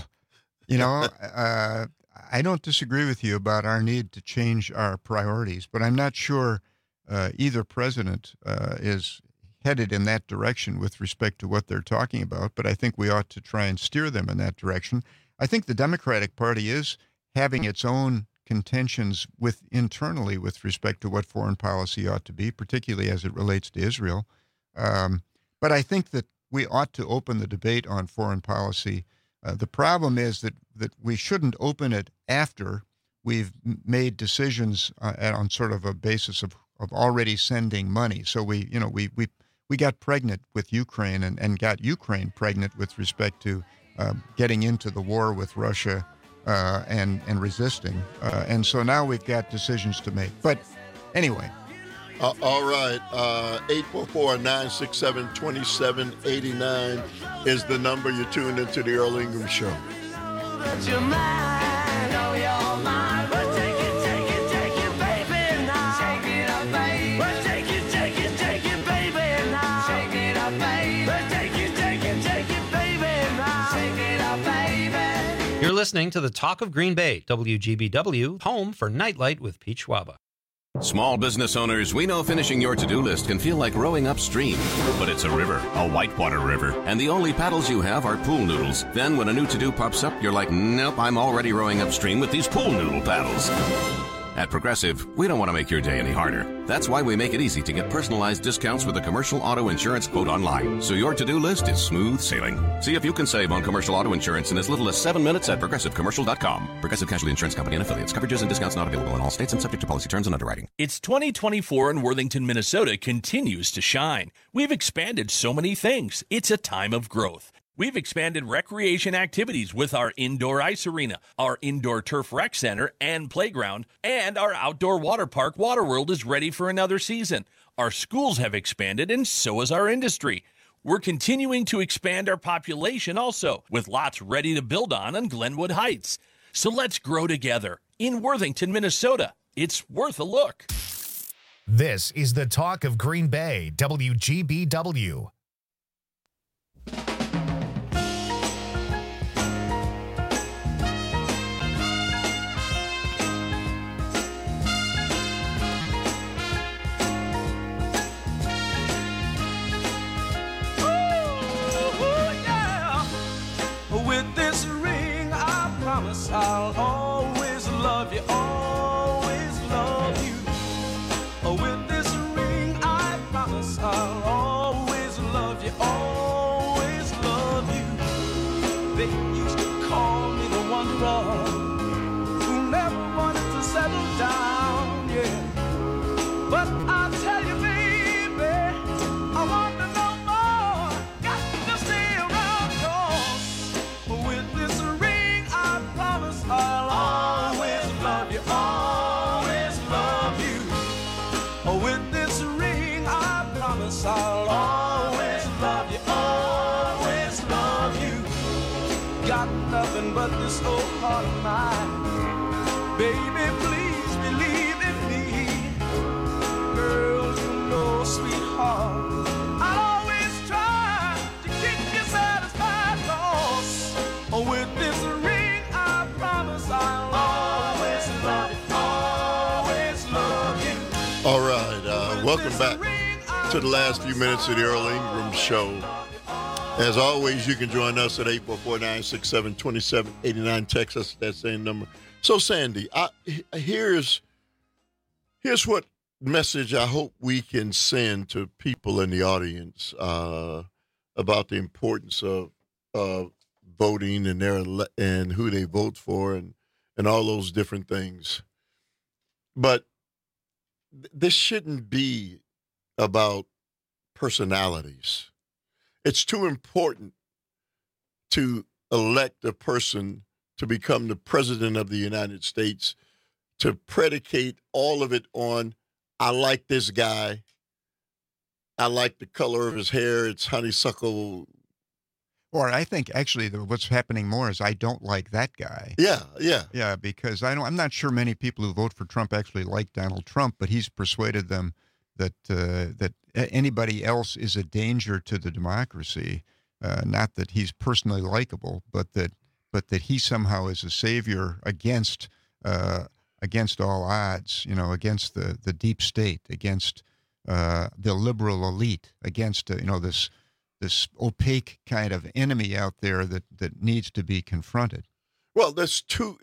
I don't disagree with you about our need to change our priorities, but I'm not sure either president is headed in that direction with respect to what they're talking about, but I think we ought to try and steer them in that direction. I think the Democratic Party is having its own contentions internally with respect to what foreign policy ought to be, particularly as it relates to Israel. But I think that we ought to open the debate on foreign policy. The problem is that we shouldn't open it after we've made decisions on sort of a basis of already sending money. So we got pregnant with Ukraine and got Ukraine pregnant with respect to getting into the war with Russia and resisting. And so now we've got decisions to make. But anyway. All right. 844-967-2789 is the number. You're tuned into the Earl Ingram Show. You're listening to the Talk of Green Bay, WGBW, home for Nightlight with Pete Schwaba. Small business owners, we know finishing your to-do list can feel like rowing upstream. But it's a river, a whitewater river, and the only paddles you have are pool noodles. Then when a new to-do pops up, you're like, nope, I'm already rowing upstream with these pool noodle paddles. At Progressive, we don't want to make your day any harder. That's why we make it easy to get personalized discounts with a commercial auto insurance quote online, so your to-do list is smooth sailing. See if you can save on commercial auto insurance in as little as 7 minutes at ProgressiveCommercial.com. Progressive Casualty Insurance Company and Affiliates. Coverages and discounts not available in all states and subject to policy terms and underwriting. It's 2024 and Worthington, Minnesota continues to shine. We've expanded so many things. It's a time of growth. We've expanded recreation activities with our indoor ice arena, our indoor turf rec center and playground, and our outdoor water park, Waterworld, is ready for another season. Our schools have expanded, and so has our industry. We're continuing to expand our population also, with lots ready to build on Glenwood Heights. So let's grow together. In Worthington, Minnesota, it's worth a look. This is the Talk of Green Bay, WGBW. I'll always love you, always love you. With this ring, I promise I'll always love you, always love you. They used to call me the wanderer who never wanted to settle down, yeah. But I'll tell you, baby, I want to know more. Got to stay around, 'cause with this ring, I'll always love you, always love you. With this ring, I promise I'll always love you, always love you. Got nothing but this old heart of mine. Baby, please believe in me. Girl, you know, sweetheart, I'll always try to keep you satisfied, 'cause with this ring, I promise I'll always love you, always love you. All right, welcome back to the last few minutes of the Earl Ingram Show. As always, you can join us at 844-967-2789. Text us at that same number. So, Sandy, here's what message I hope we can send to people in the audience about the importance of voting and and who they vote for and all those different things. But this shouldn't be about personalities. It's too important to elect a person to become the president of the United States to predicate all of it on, I like this guy, I like the color of his hair, it's honeysuckle. Or I think actually what's happening more is I don't like that guy. Yeah, because I'm not sure many people who vote for Trump actually like Donald Trump, but he's persuaded them that that anybody else is a danger to the democracy. Not that he's personally likable, but that he somehow is a savior against all odds. You know, against the deep state, against the liberal elite, against this opaque kind of enemy out there that needs to be confronted. Well, it's too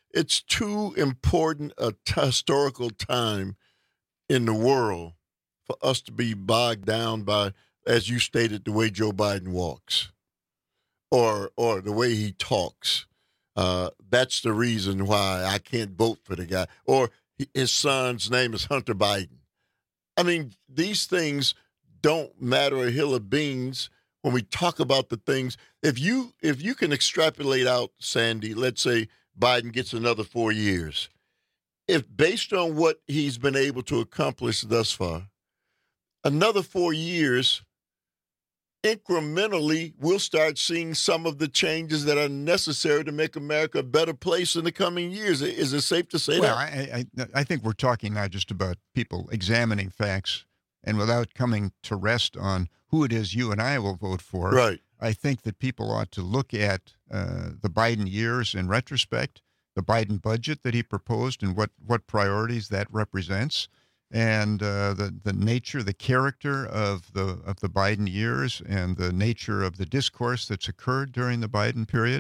important a historical time in the world for us to be bogged down by, as you stated, the way Joe Biden walks or the way he talks. That's the reason why I can't vote for the guy. Or his son's name is Hunter Biden. I mean, these things don't matter a hill of beans when we talk about the things. If you can extrapolate out, Sandy, let's say Biden gets another 4 years. If based on what he's been able to accomplish thus far, another 4 years, incrementally, we'll start seeing some of the changes that are necessary to make America a better place in the coming years. Is it safe to say that? Well, I think we're talking now just about people examining facts and without coming to rest on who it is you and I will vote for. Right. I think that people ought to look at the Biden years in retrospect, the Biden budget that he proposed and what priorities that represents, and the nature, the character of the Biden years and the nature of the discourse that's occurred during the Biden period.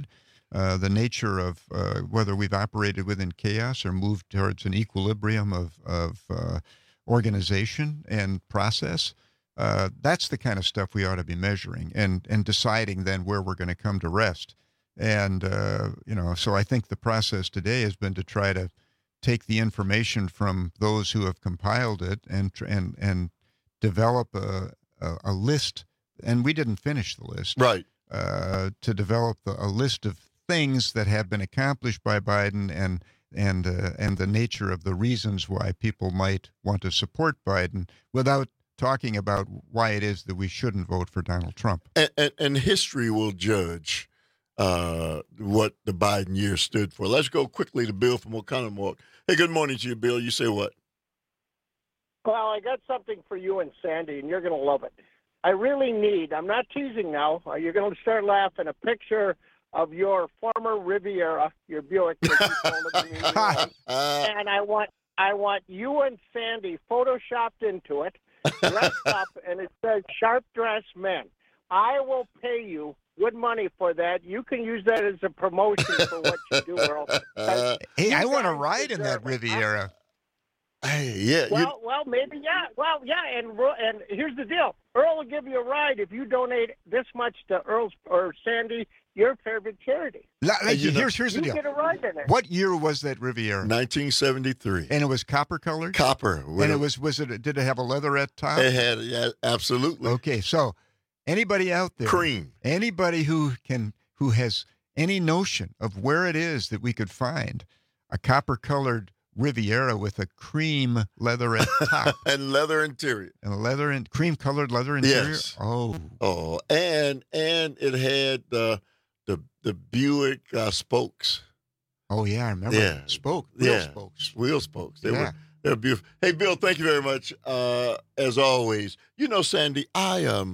the nature of whether we've operated within chaos or moved towards an equilibrium of organization and process. That's the kind of stuff we ought to be measuring and deciding then where we're going to come to rest. And, so I think the process today has been to try to take the information from those who have compiled it and develop a list. And we didn't finish the list. Right. To develop a list of things that have been accomplished by Biden and the nature of the reasons why people might want to support Biden without talking about why it is that we shouldn't vote for Donald Trump. And history will judge what the Biden year stood for. Let's go quickly to Bill from Oconomowoc. Hey, good morning to you, Bill. You say what? Well, I got something for you and Sandy, and you're going to love it. I really need, I'm not teasing now, you're going to start laughing, a picture of your former Riviera, your Buick, that you told me, and I want you and Sandy photoshopped into it, dressed up, and it says Sharp Dress Men. I will pay you good money for that. You can use that as a promotion for what you do, Earl. Hey, I want to ride in that Riviera. Hey, yeah. Well, maybe, yeah. Well, yeah, and here's the deal. Earl will give you a ride if you donate this much to Earl's or Sandy, your favorite charity. Here's the you deal. Get a ride in it. What year was that Riviera? 1973. And it was copper colored? Copper. And did it have a leatherette top? It had, yeah, absolutely. Okay, so anybody out there, cream, anybody who has any notion of where it is that we could find a copper colored Riviera with a cream leatherette top and leather interior, and cream colored leather interior. Yes. Oh, and it had the Buick spokes. Oh yeah, I remember. Yeah, wheel spokes. They're beautiful. Hey, Bill, thank you very much. As always, Sandy, I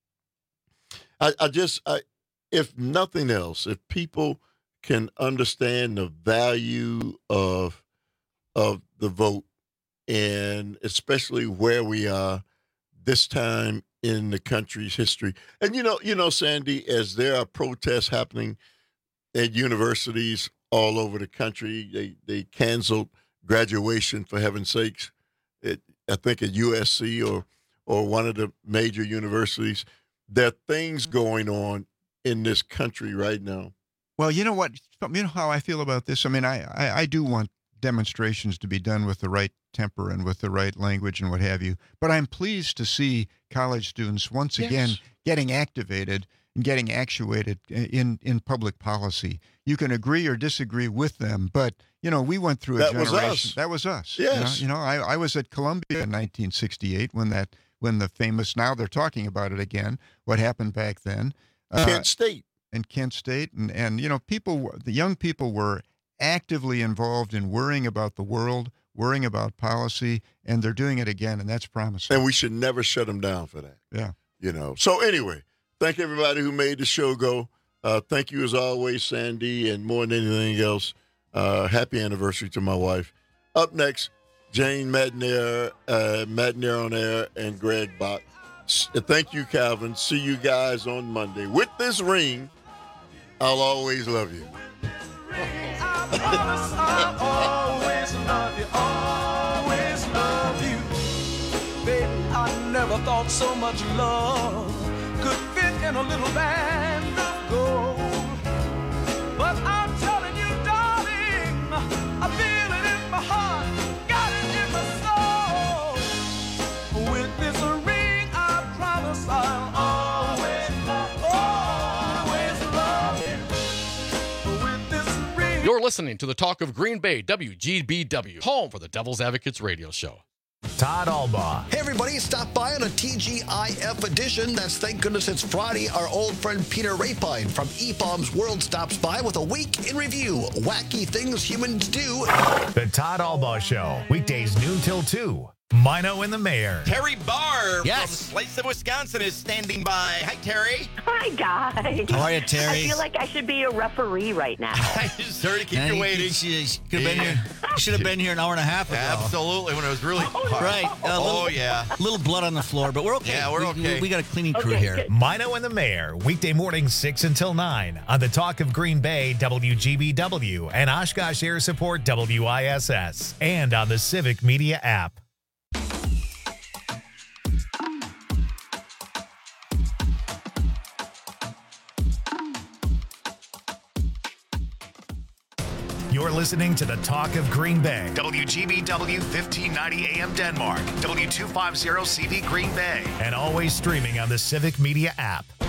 if nothing else, if people can understand the value of the vote, and especially where we are this time in the country's history. And Sandy, as there are protests happening at universities all over the country, they canceled graduation, for heaven's sakes. I think at USC or one of the major universities. There are things going on in this country right now. Well, you know what? You know how I feel about this? I mean, I do want demonstrations to be done with the right temper and with the right language and what have you. But I'm pleased to see college students once again getting activated and getting actuated in public policy. You can agree or disagree with them, but we went through a generation. That was us. Yes. I was at Columbia in 1968 when the famous, now they're talking about it again, what happened back then. Kent State. And Kent State. And the young people were actively involved in worrying about the world, worrying about policy, and they're doing it again, and that's promising. And we should never shut them down for that. Yeah. So anyway, thank everybody who made the show go. Thank you as always, Sandy, and more than anything else, happy anniversary to my wife. Up next, Jane Madnair on air, and Greg Bach. Thank you, Calvin. See you guys on Monday. With this ring, I'll always love you. I'll always love you, always love you. Baby, I never thought so much love could fit in a little band of gold. But I'm telling you, darling, I feel it in my heart, got it in my soul. With this ring, I promise I'll always love you. With this ring. You're listening to the Talk of Green Bay, WGBW, home for the Devil's Advocates radio show. Todd Albaugh. Hey, everybody, stop by on a TGIF edition. That's thank goodness it's Friday. Our old friend Peter Rapine from EPOM's World stops by with a week in review. Wacky things humans do. The Todd Albaugh Show, weekdays noon till 2 Mino and the Mayor. Terry Barr Yes. from Slice of Wisconsin is standing by. Hi, Terry. Hi, guys. How are you, Terry? I feel like I should be a referee right now. Sorry to keep you waiting. You should have been here an hour and a half ago. Absolutely, when it was really hot. Right. Yeah. Little blood on the floor, but we're okay. Yeah, we're okay. We got a cleaning crew here. Mino and the Mayor, weekday mornings 6 until 9 on the Talk of Green Bay, WGBW, and Oshkosh Air Support, WISS, and on the Civic Media app. You're listening to the Talk of Green Bay, WGBW 1590 AM Denmark, W250 CV Green Bay, and always streaming on the Civic Media app.